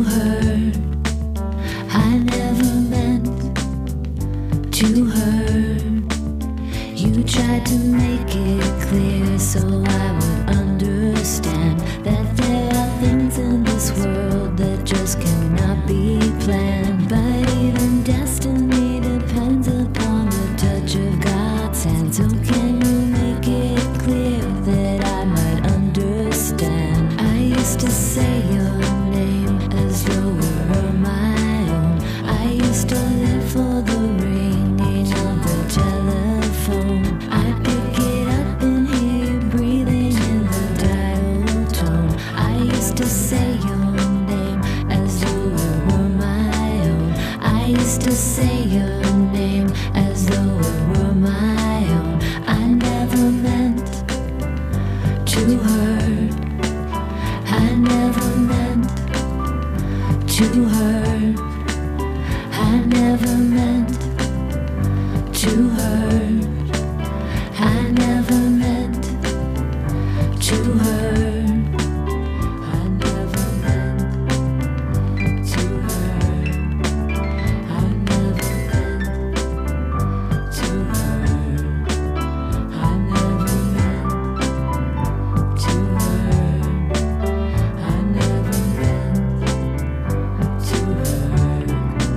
hurt. I never meant to hurt. You tried to make it clear so I would understand that there are things in this world that just cannot be planned. But even destiny depends upon the touch of God's hand. So can you make it clear that I might understand? I used to say your name as though it were my own. I used to live for the ringing of the telephone. I pick it up and hear you breathing in the dial tone. I used to say your name as though it were my own. I used to say your name as though it were my own. I never meant to hurt. I never meant to hurt. I never meant to hurt. I never meant to hurt. I never meant to hurt. I never meant to hurt. I never meant to hurt. I never meant to hurt.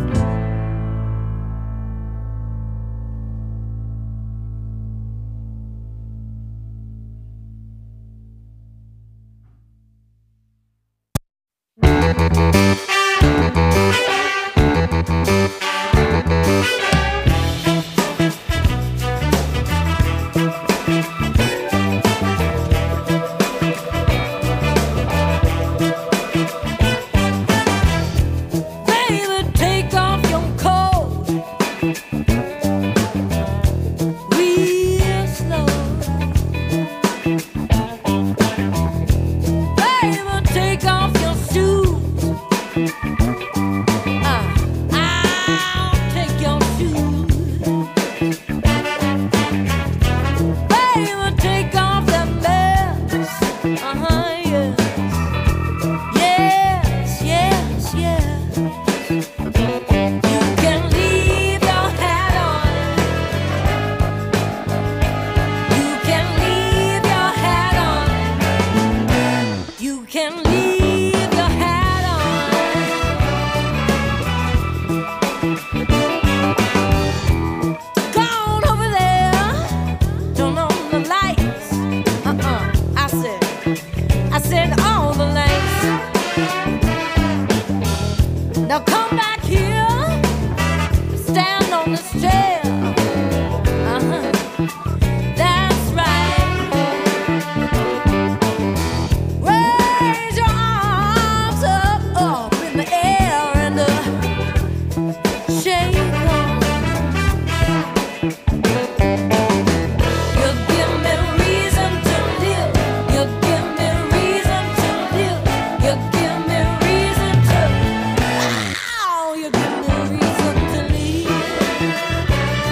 Baby, take off your coat real slow. Baby, take off your shoes. I'll take your shoes. Baby, take off that mess. Yes. Yes, yes, yes. You can leave your hat on. You can leave your hat on. You can leave your hat on. Go on over there. Turn on the lights. I said all the lights. Now come back here, stand on this chair. That's right. Raise your arms up in the air and shake 'em. You give me reason to live. You give me reason to live. You give me reason to. Oh, you give me reason to live.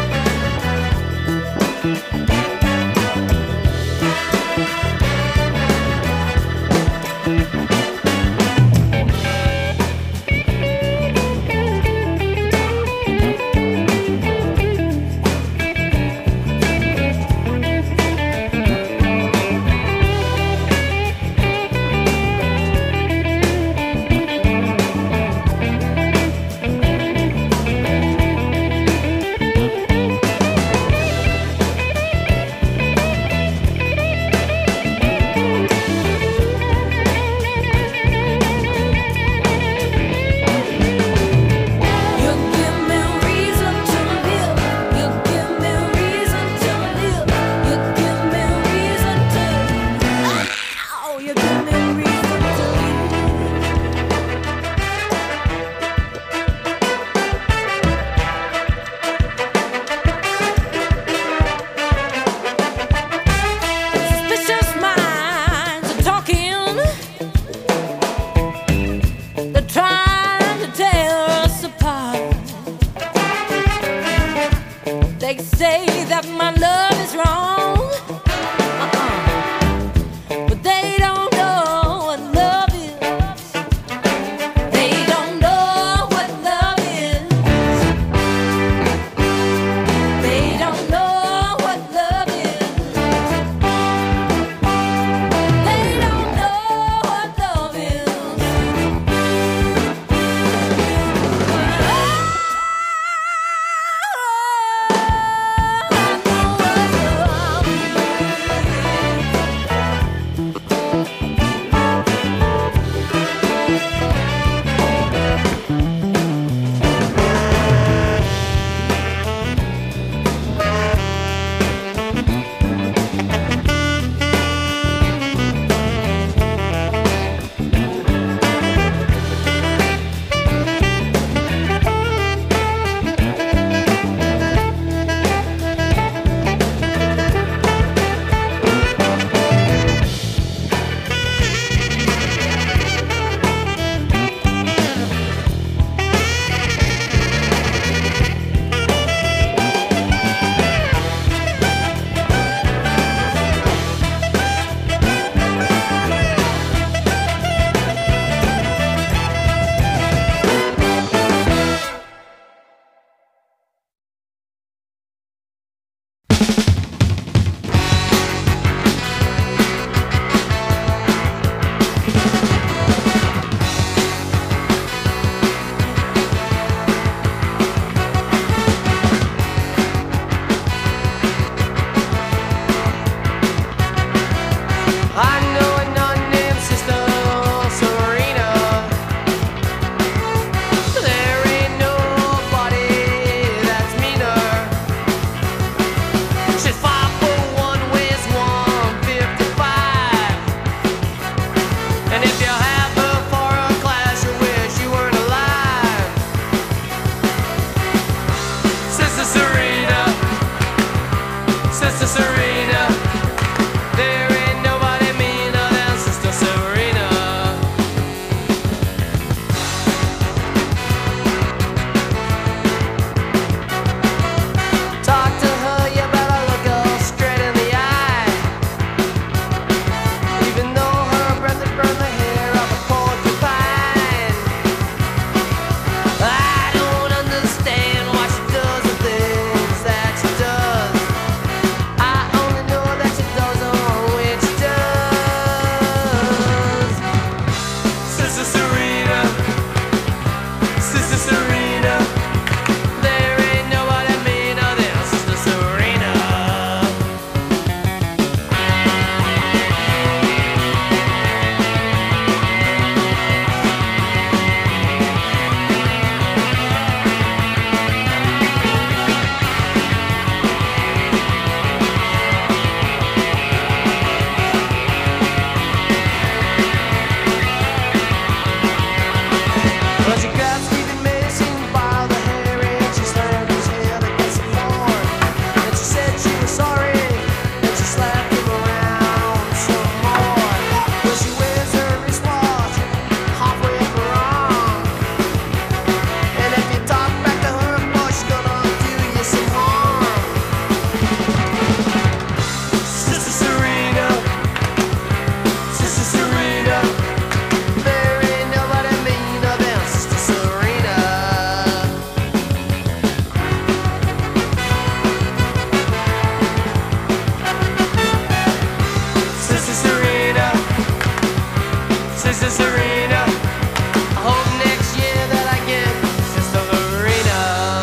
Sister Serena. I hope next year that I get Sister Lorena.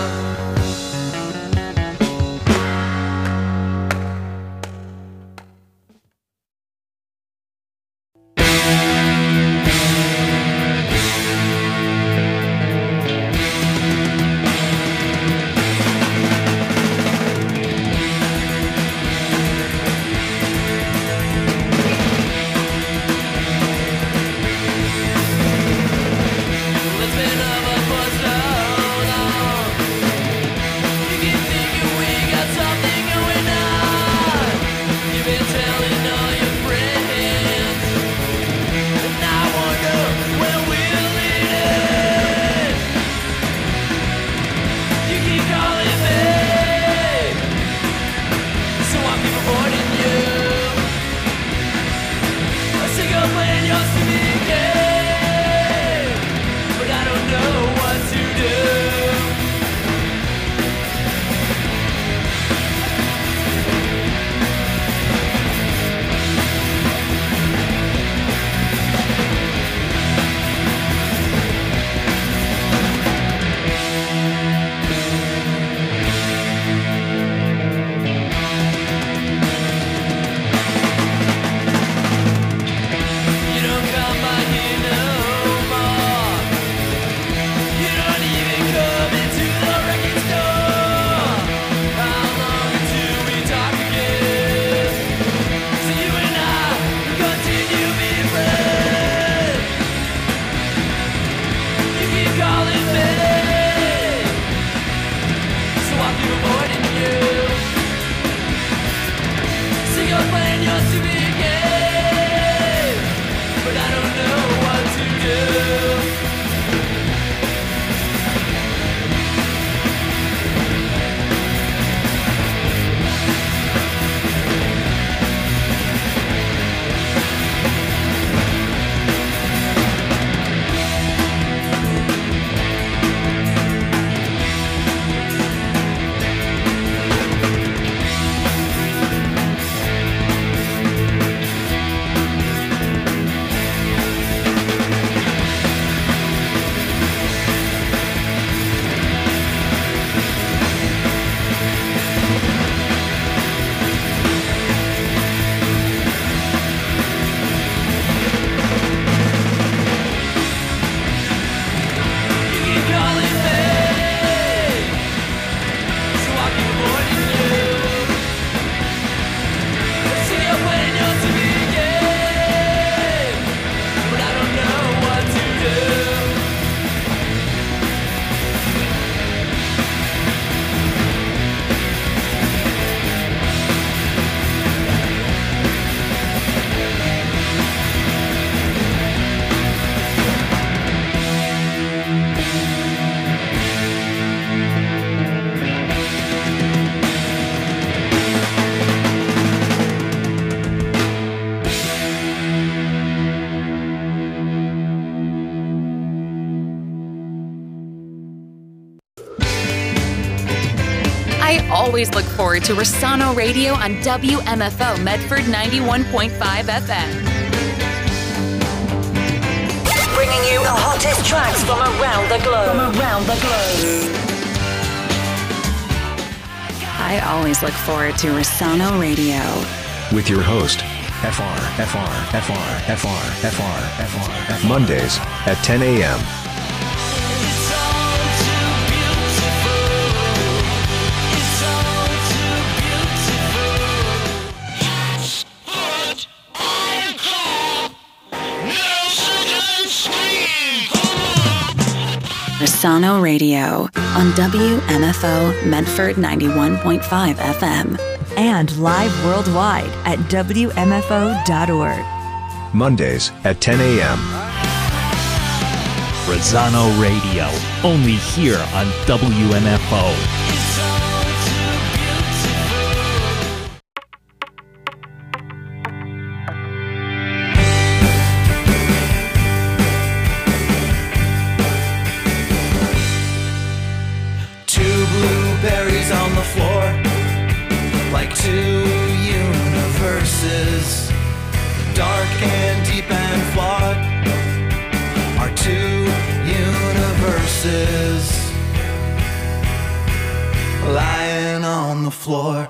I always look forward to Rossano Radio on WMFO Medford 91.5 FM. Bringing you the hottest tracks from around the globe. I always look forward to Rossano Radio. With your host, Mondays at 10 a.m. Rossano Radio on WMFO Medford 91.5 FM. And live worldwide at WMFO.org. Mondays at 10 a.m. Rossano Radio, only here on WMFO. On the floor, like two universes, dark and deep and flawed. the floor.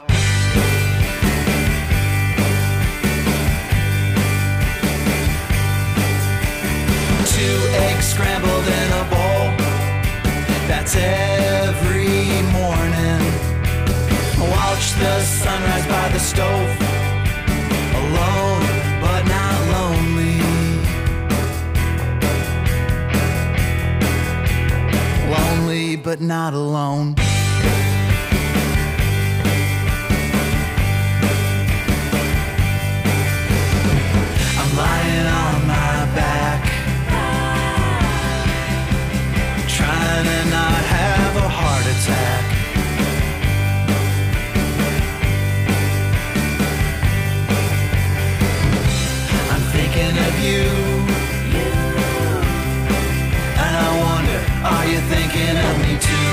2 eggs scrambled in a bowl. That's every morning. Watch the sunrise by the stove. Alone, but not lonely. Lonely, but not alone. I'm lying on my back, trying to not have a heart attack. I'm thinking of you, and I wonder, are you thinking of me too?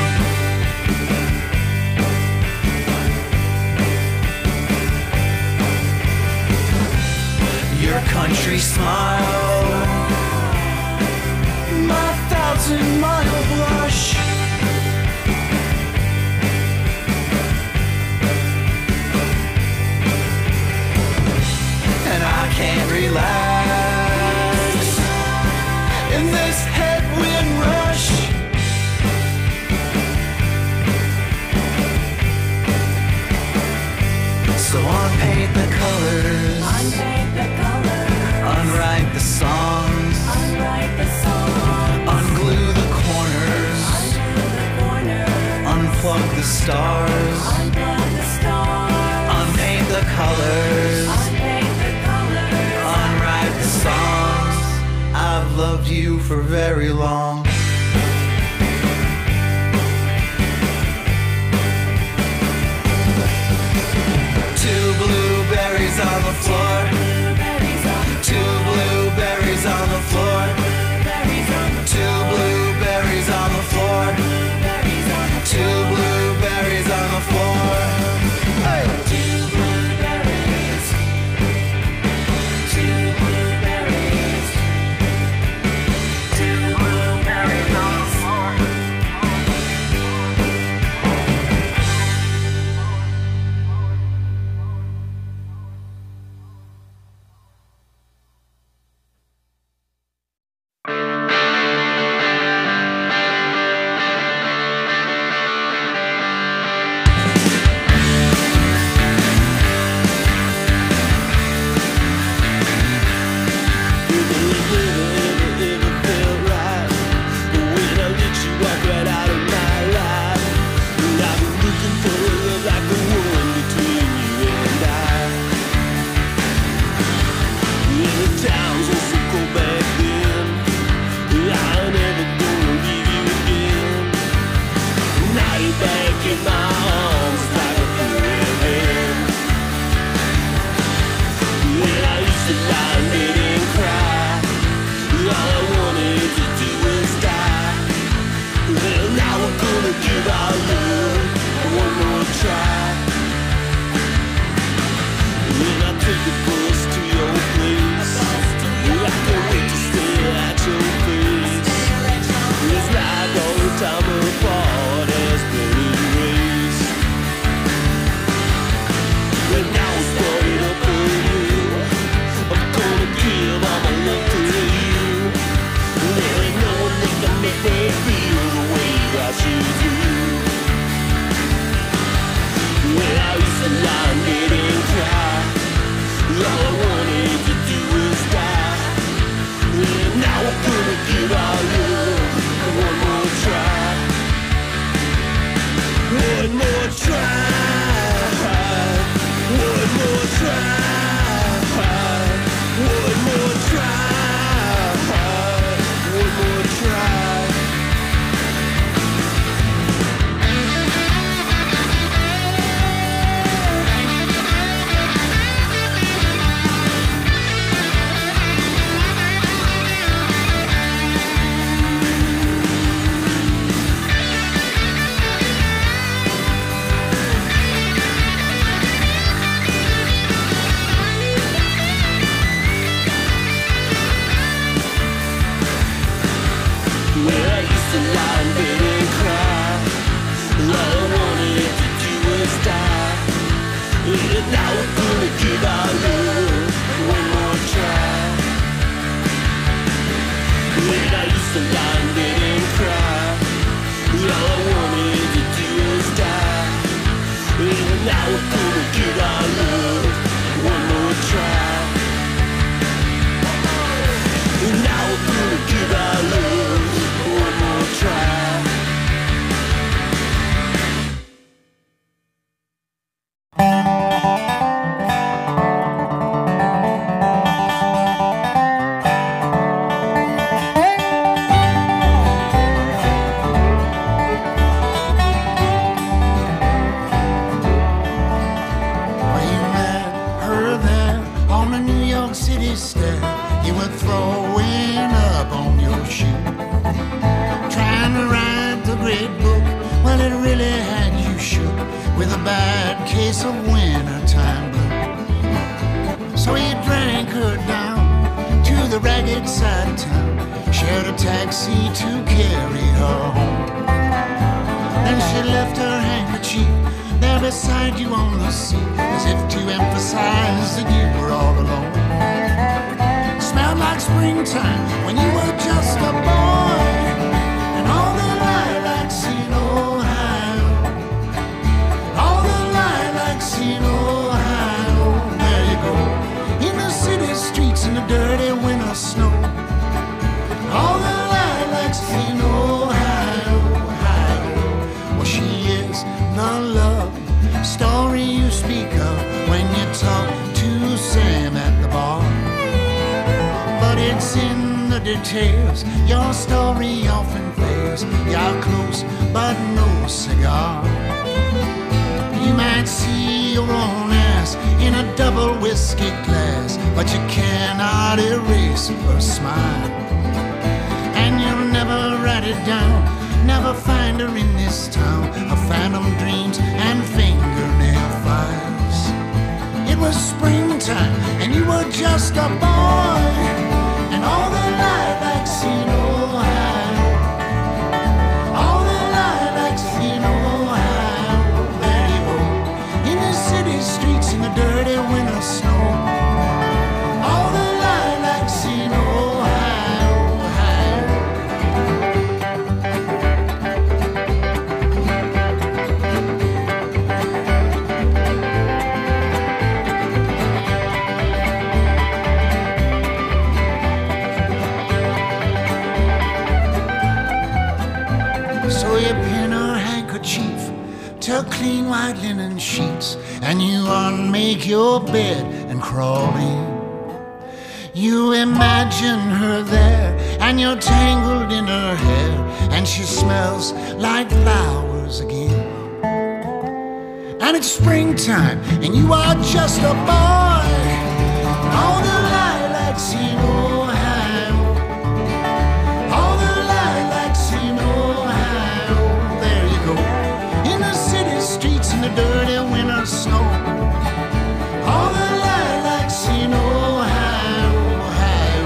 Your country smile, my 1,000-mile blush. And I can't relax in this headwind rush. So unpaint the colors, unwrite the songs, unglue the corners, unplug the stars, unpaint the colors, unwrite the songs. I've loved you for very long. Two blueberries on the floor. Two blueberries on the floor. Two blueberries on the floor. Two blueberries on the floor. Hey! Two blueberries. Two blueberries. Two blueberries. Now we're gonna give our love one more try. When I used to lie in bed and cry, all I wanted to do was die. Now we're gonna give our love one more try. Now we're gonna give our love one more try. Details, your story often fails. You're close, but no cigar. You might see your own ass in a double whiskey glass, but you cannot erase her smile. And you'll never write it down, never find her in this town of phantom dreams and fingernail files. It was springtime, and you were just a boy. And all the lilacs in Ohio, all the lilacs in Ohio, there you go, in the city streets in the dirty winter snow. All the lilacs in Ohio, Ohio. So you pin her handkerchief to clean white linen sheets, and you unmake your bed and crawl in. You imagine her there, and you're tangled in her hair, and she smells like flowers again. And it's springtime, and you are just a boy. All the lilacs in Ohio, all the lilacs in Ohio, there you go, in the city streets in the dirty winter snow. All the lilacs in Ohio, Ohio.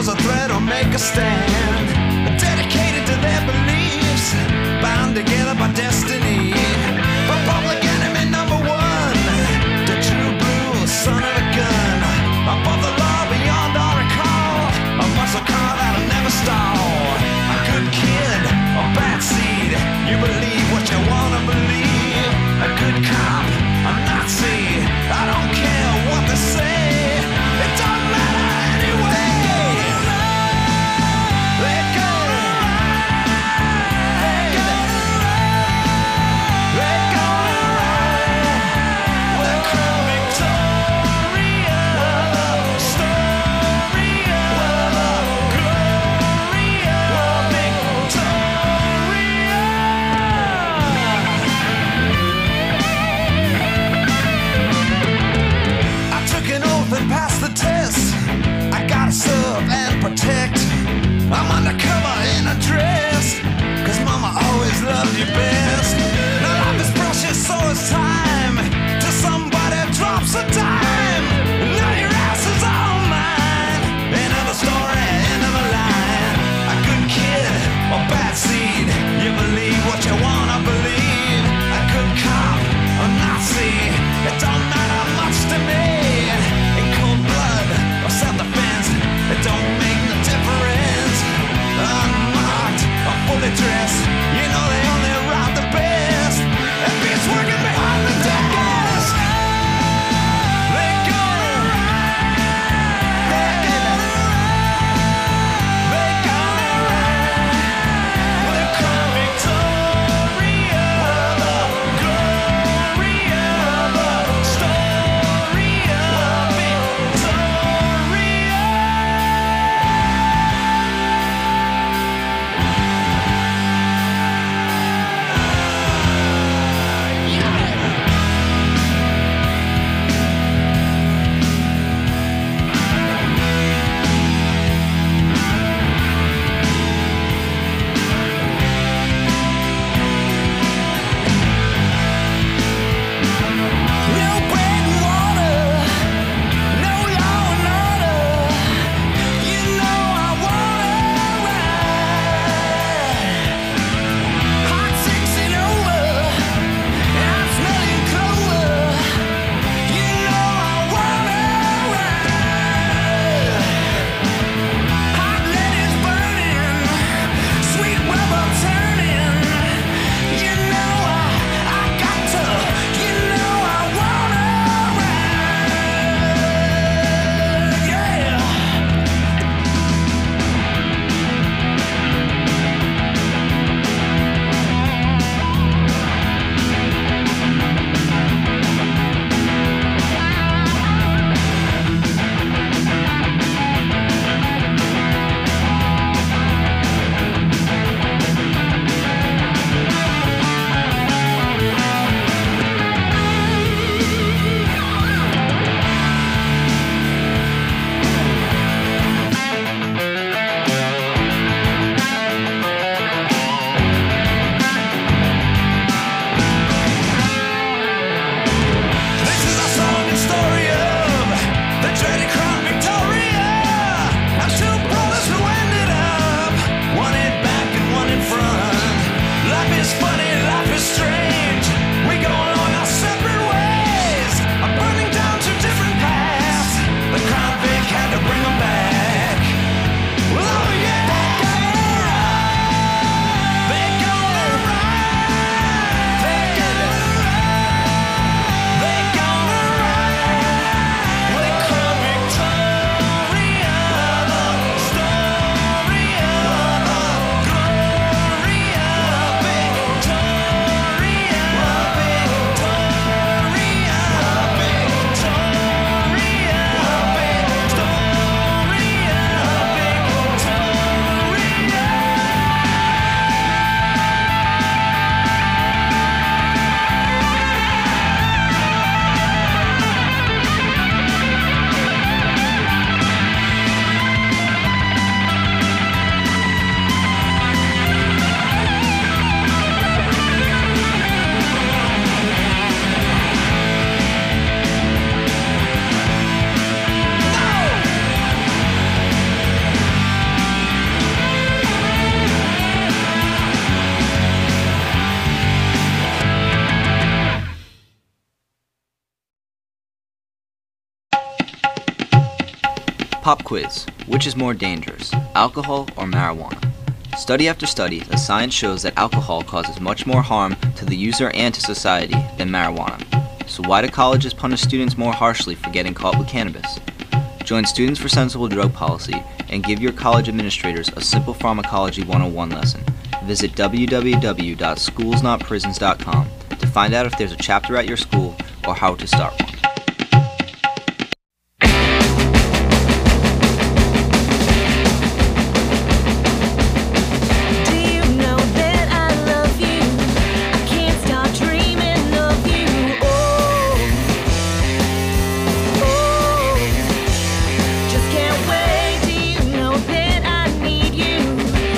stand, dedicated to their beliefs, bound together by undercover in a dress, 'cause mama always loved you best. Now life is precious, so is time, till somebody drops a dime. Now your ass is all mine. End of a story, end of a line. A good kid or bad seed, you believe what you wanna believe. A good cop or Nazi, it don't matter much to me. In cold blood or self-defense, it don't make no difference. Unmarked or fully dressed, you know they only rob the best. If he's working behind the desk, they're gonna ride. They're gonna ride. They're gonna ride. We'll cry Victoria, the glory of the story of Victoria. No bread and water, no law and order. You know I wanna ride. Hot 6 and over, and I'm smelling clover. You know I wanna ride. Hot lead is burning, sweet rubber turning. You know I got to. You know I wanna ride. Yeah. This is a song and story of the dreaded Crown Victoria. Our two brothers who ended up one in back and one in front. Life is funny, life is strange. We go along our separate ways, burning down two different paths. The Crown Vic had to bring them back. Oh yeah, they're gonna ride. They're gonna ride. They're gonna ride. They call Victoria, the story of the glory of Victoria, Pop quiz. Which is more dangerous, alcohol or marijuana? Study after study, the science shows that alcohol causes much more harm to the user and to society than marijuana. So why do colleges punish students more harshly for getting caught with cannabis? Join Students for Sensible Drug Policy and give your college administrators a simple pharmacology 101 lesson. Visit www.schoolsnotprisons.com to find out if there's a chapter at your school or how to start one. Just can't wait, do you know that I need you?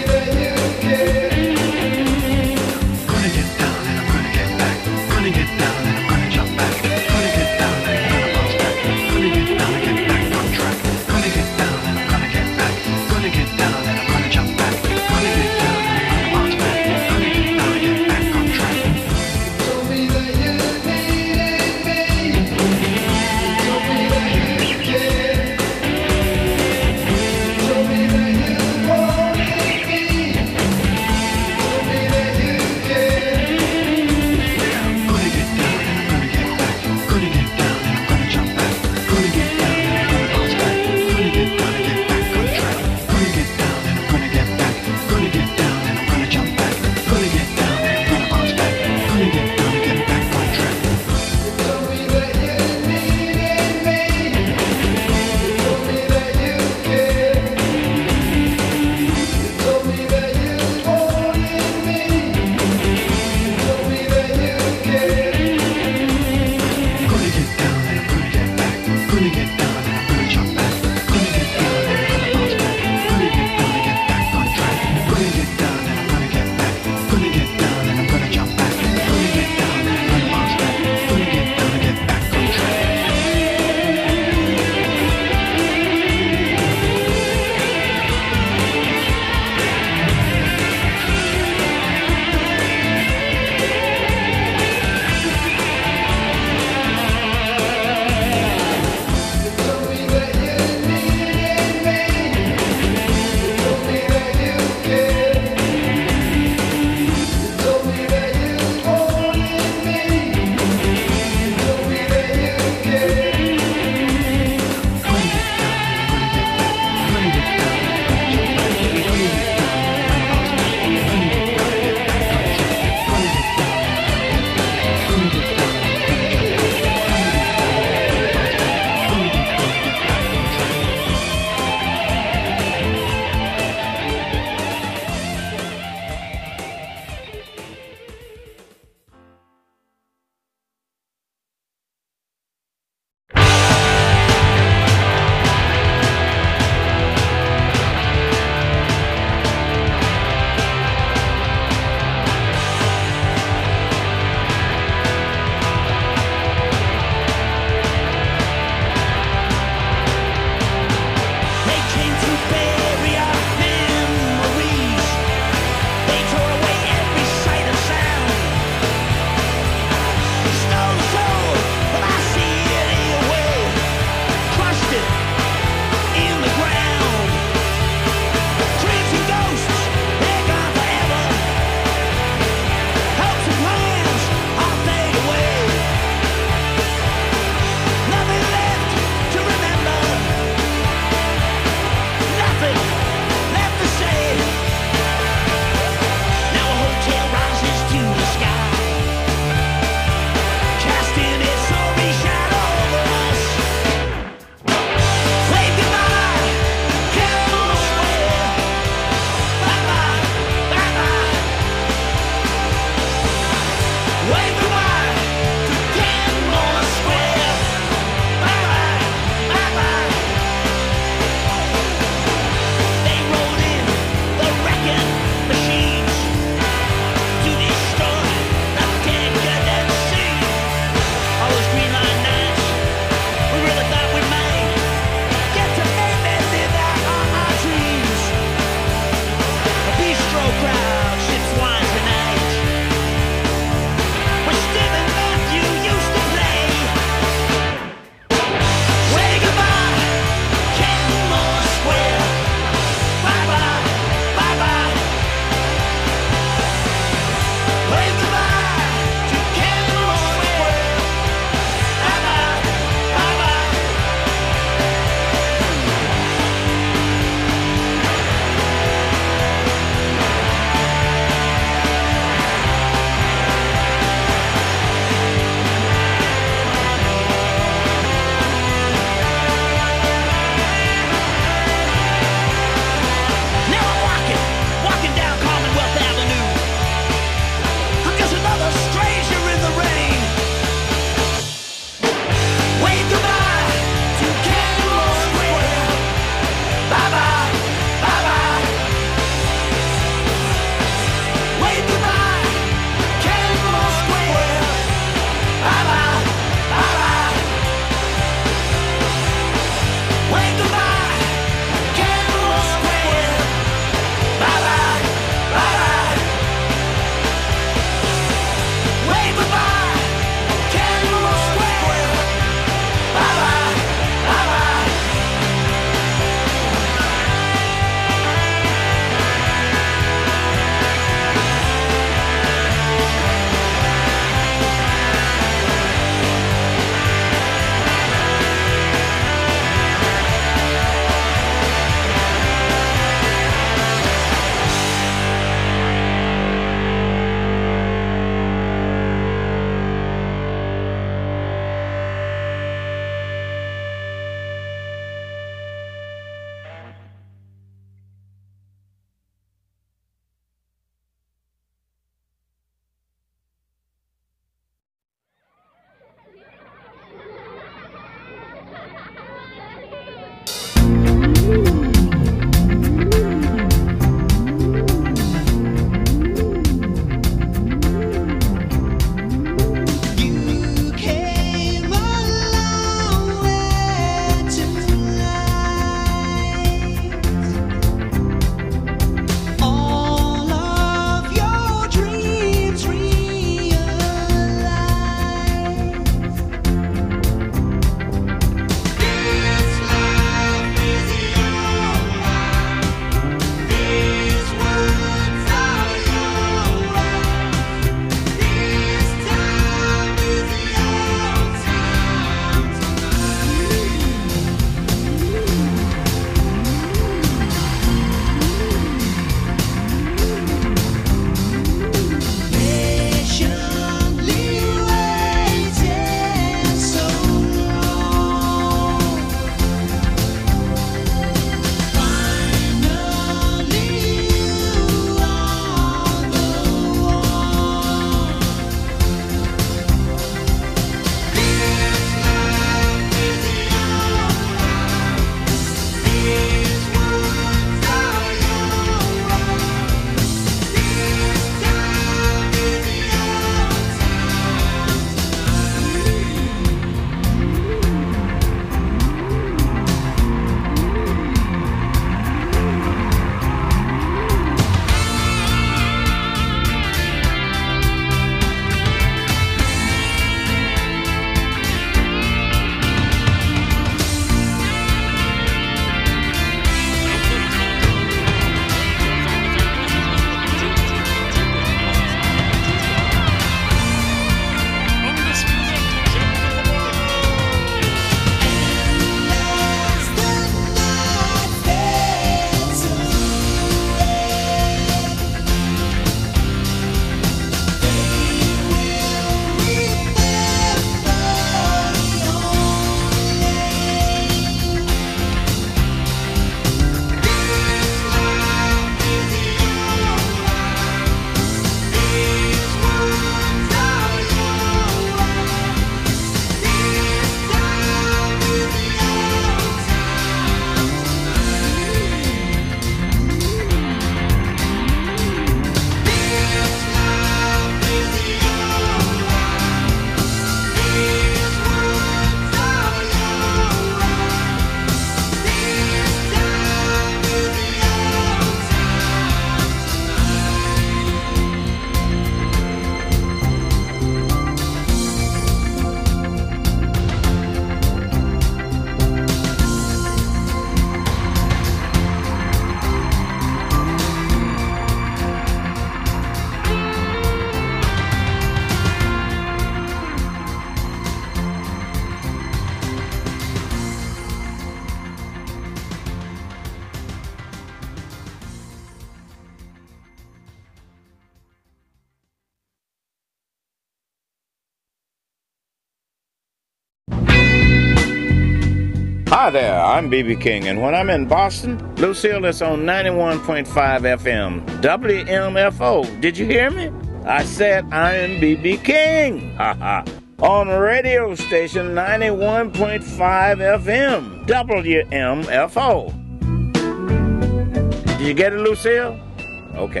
Hi there, I'm B.B. King, and when I'm in Boston, Lucille is on 91.5 FM, WMFO. Did you hear me? I said I am B.B. King. Ha ha. On radio station 91.5 FM, WMFO. Did you get it, Lucille? Okay.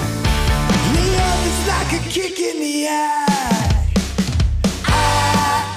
Love is like a kick in the eye.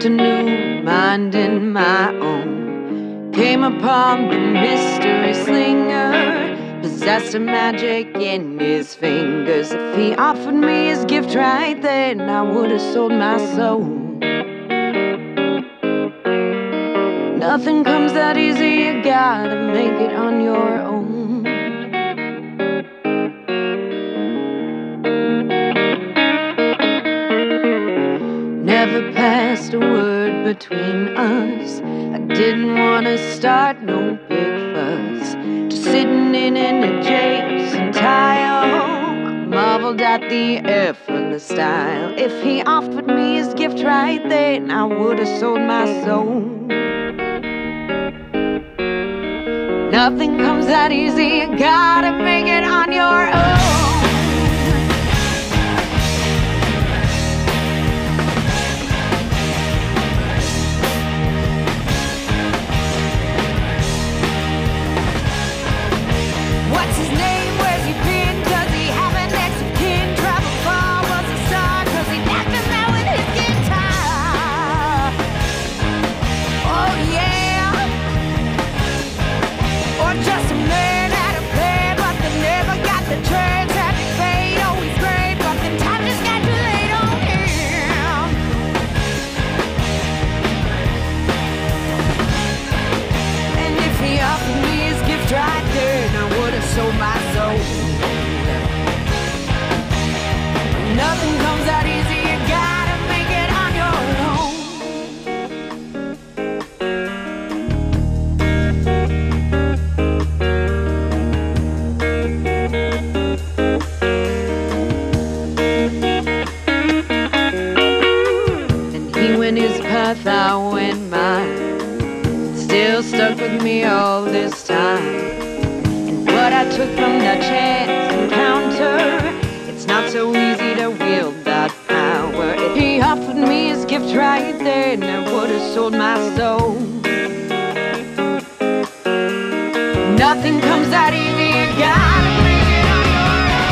afternoon, minding my own, came upon the mystery slinger, possessed of magic in his fingers. If he offered me his gift right then, I would have sold my soul. Nothing comes that easy, you gotta make it on your own. Never passed a word between us. I didn't wanna start no big fuss. Just sitting in an adjacent tile, marveled at the effortless style. If he offered me his gift right then, I would have sold my soul. Nothing comes that easy, you gotta make it on your own. What's his name? Where's he been? Does he have an next of kin? Travel far, was a star, cause he knocked him out with his guitar. Oh yeah. Or just a man at a play, but they never got the chance. Happy fate, oh he's great, but the time just got too late on him. And if he offered me his gift right there, I would have sold my soul. Nothing comes that easy, you gotta make it on your own. And he went his path, I went mine. Still stuck with me all this time. What I took from that chance encounter, it's not so easy to wield that power. If he offered me his gift right then, I would have sold my soul. Nothing comes that easy, you gotta make it on your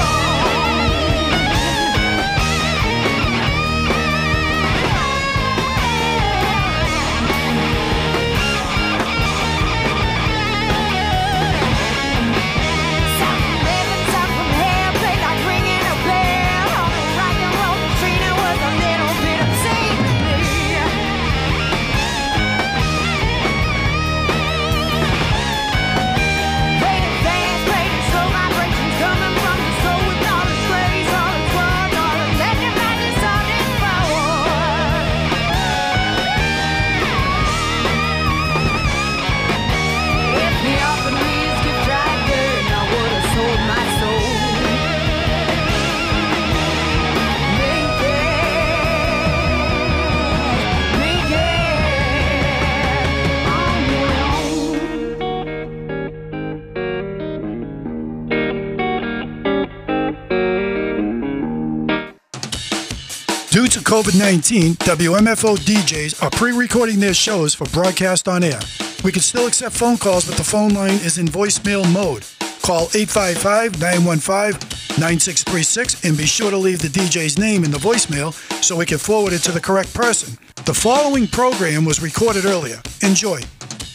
Due to COVID-19, WMFO DJs are pre-recording their shows for broadcast on air. We can still accept phone calls, but the phone line is in voicemail mode. Call 855-915-9636 and be sure to leave the DJ's name in the voicemail so we can forward it to the correct person. The following program was recorded earlier. Enjoy.